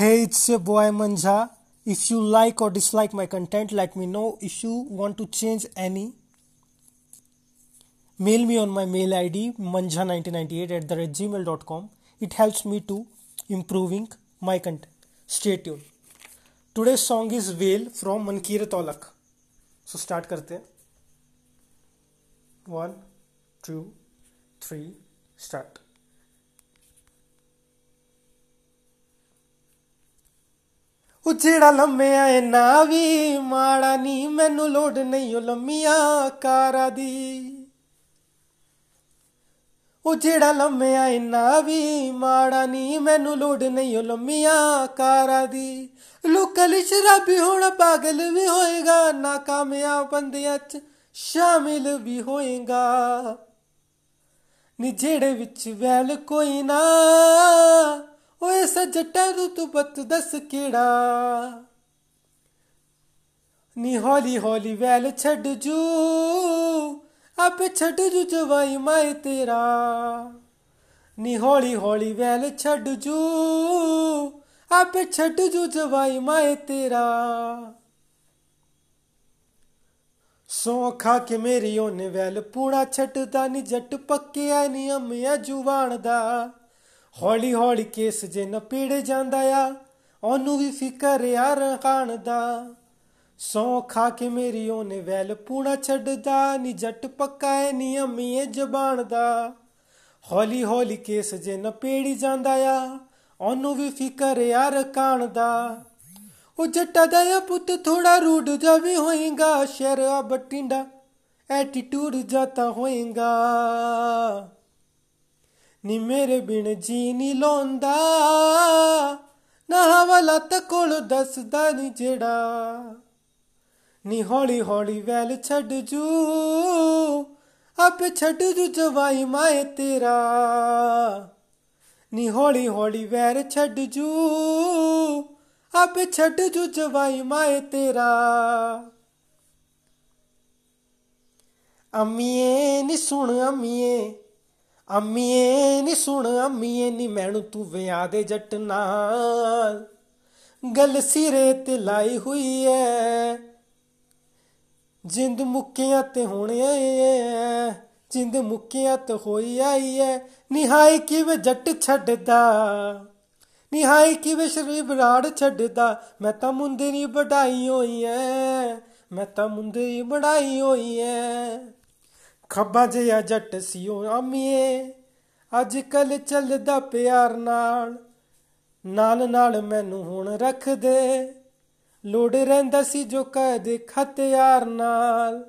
Hey, it's your boy Manja. If you like or dislike my content, let me know. If you want to change any, mail me on my mail ID manja1998@gmail.com. It helps me to improving my content. Stay tuned. Today's song is Whale from Mankirat Olak. So start करते हैं. 1, 2, 3, start. ਉਹ ਜਿਹੜਾ ਲੰਮਿਆ ਏ ਨਾ ਵੀ ਮਾੜਾ ਨੀ ਮੈਨੂੰ ਲੋੜ ਨਹੀਂ ਉਹ ਲੰਮੀਆਂ ਕਾਰਾਂ ਦੀ ਉਹ ਜਿਹੜਾ ਲੰਮਿਆ ਏ ਨਾ ਵੀ ਮਾੜਾ ਨੀ ਮੈਨੂੰ ਲੋੜ ਨਹੀਂ ਉਹ ਲੰਮੀਆਂ ਕਾਰਾਂ ਦੀ ਲੋਕਲ ਸ਼ਰਾਬੀ ਹੋਣਾ ਪਾਗਲ ਵੀ ਹੋਏਗਾ ਨਾਕਾਮਯਾਬ ਬੰਦਿਆਂ 'ਚ ਸ਼ਾਮਿਲ ਵੀ ਹੋਏਗਾ ਨੀ ਜਿਹੜੇ ਵਿੱਚ ਵੈਲ ਕੋਈ ਨਾ ਓਏ ਸੱਜਟਾ ਰੁਤਬਤ ਦੱਸ ਕਿਹੜਾ ਨੀ ਹੌਲੀ ਹੌਲੀ ਵੈਲ ਛੱਡ ਜੂ ਆਪੇ ਛੱਡ ਜੂ ਜਵਾਈ ਮਾਏ ਤੇਰਾ ਨੀ ਹੌਲੀ ਹੌਲੀ ਵੈਲ ਛੱਡ ਜੂ ਆਪੇ ਛੱਡ ਜੂ ਜਵਾਈ ਮਾਏ ਤੇਰਾ ਸੌ ਖਾ ਕੇ ਮੇਰੀ ਉਹਨੇ ਵੈਲ ਪੂਣਾ ਛੱਡਦਾ ਨੀ ਜੱਟ ਪੱਕਿਆ ਨੀ ਅੰਮਿਆ ਜੁਵਾਨ ਦਾ ਹੌਲੀ ਹੌਲੀ ਕੇਸ ਜੇ ਨਪੀੜ ਜਾਂਦਾ ਆ ਉਹਨੂੰ ਵੀ ਫਿਕਰ ਆ ਰਖਾਣ ਦਾ ਸੌ ਖਾ ਕੇ ਮੇਰੀ ਉਹਨੇ ਵੈਲ ਪੂਣਾ ਛੱਡਦਾ ਨੀ ਜੱਟ ਪੱਕਾ ਏ ਨੀ ਅੰਮੀਏ ਜ਼ਬਾਨ ਦਾ ਹੌਲੀ ਹੌਲੀ ਕੇਸ ਜੇ ਨਪੀੜ ਜਾਂਦਾ ਆ ਉਹਨੂੰ ਵੀ ਫਿਕਰ ਆ ਰਖਾਣ ਦਾ ਉਹ ਜੱਟਾ ਦਾ ਆ ਪੁੱਤ ਥੋੜਾ ਰੂਡ ਜਾ ਵੀ ਹੋਏਗਾ ਸ਼ਹਿਰਾ ਬਟਿੰਡਾ ਐਟੀਟਿਊਡ ਜਾਤਾ ਹੋਏਗਾ ਨੀ ਮੇਰੇ ਬਿਨ ਜੀ ਨੀ ਲਾਉਂਦਾ ਨਾ ਹਵਾਲਾ ਕੋਲ ਦੱਸਦਾ ਨੀ ਜਿਹੜਾ ਨੀ ਹੌਲੀ ਹੌਲੀ ਵੈਲ ਛੱਡ ਜੂ ਆਪੇ ਛੱਡ ਜੂ ਜਵਾਈ ਮਾਏ ਤੇਰਾ ਨੀ ਹੌਲੀ ਹੌਲੀ ਵੈਰ ਛੱਡ ਜੂ ਆਪੇ ਛੱਡ ਜੂ ਜਵਾਈ ਮਾਏ ਤੇਰਾ ਅੰਮੀਏ ਨੀ ਸੁਣ ਅੰਮੀਏ ਅੰਮੀਏ ਨੀ ਸੁਣ ਅੰਮੀਏ ਨੀ ਮੈਨੂੰ ਤੂੰ ਵਿਆਹ ਦੇ ਜੱਟ ਨਾਲ ਗੱਲ ਸਿਰੇ ਤੇ ਲਾਈ ਹੋਈ ਐ ਜਿੰਦ ਮੁੱਕਿਆਂ ਤੇ ਹੁਣ ਐ ਜਿੰਦ ਮੁੱਕਿਆਂ ਤੇ ਹੋਈ ਆਈ ਐ ਨਿਹਾਈ ਕਿਵੇਂ ਜੱਟ ਛੱਡਦਾ ਨਿਹਾਈ ਕਿਵੇਂ ਸ਼ਰੀਬ ਰਾੜ ਛੱਡਦਾ ਮੈਂ ਤਾਂ ਮੁੰਡੇ ਨੀ ਵਡਾਈ ਹੋਈ ਐ ਮੈਂ ਤਾਂ ਮੁੰਡੇ ਨੀ ਵਡਾਈ ਹੋਈ ਐ ਖੱਬਾ ਜਿਹਾ ਜੱਟ ਸੀ ਉਹ ਆਮੀਏ ਅੱਜ ਕੱਲ ਚੱਲਦਾ ਪਿਆਰ ਨਾਲ ਨਾਲ ਮੈਨੂੰ ਹੁਣ ਰੱਖ ਦੇ ਲੋੜ ਰਹਿੰਦਾ ਸੀ ਜੋ ਕਦੇ ਖਤਿਆਰ ਨਾਲ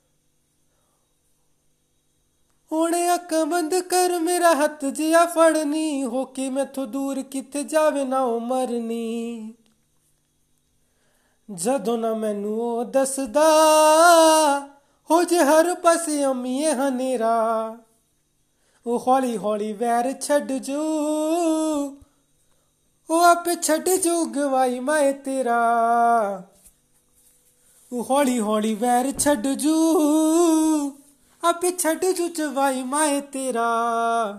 ਹੁਣ ਅੱਖ ਬੰਦ ਕਰ ਮੇਰਾ ਹੱਥ ਜਿਹਾ ਫੜਨੀ ਹੋ ਕੇ ਮੈਥੋਂ ਦੂਰ ਕਿੱਥੇ ਜਾਵੇ ਨਾ ਉਹ ਮਰਨੀ ਜਦੋਂ ਨਾ ਮੈਨੂੰ ਉਹ ਦੱਸਦਾ ਹੋ ਜੇ ਹਰ ਪਾਸੇ ਅੰਮੀਏ ਹਨੇਰਾ ਉਹ ਹੌਲੀ ਹੌਲੀ ਵੈਰ ਛੱਡ ਜੂ ਉਹ ਆਪੇ ਛੱਡ ਜੂ ਗਵਾਈ ਮਾਏ ਤੇਰਾ ਉਹ ਹੌਲੀ ਹੌਲੀ ਵੈਰ ਛੱਡ ਜੂ ਆਪੇ ਛੱਡ ਜੂ ਜਵਾਈ ਮਾਏ ਤੇਰਾ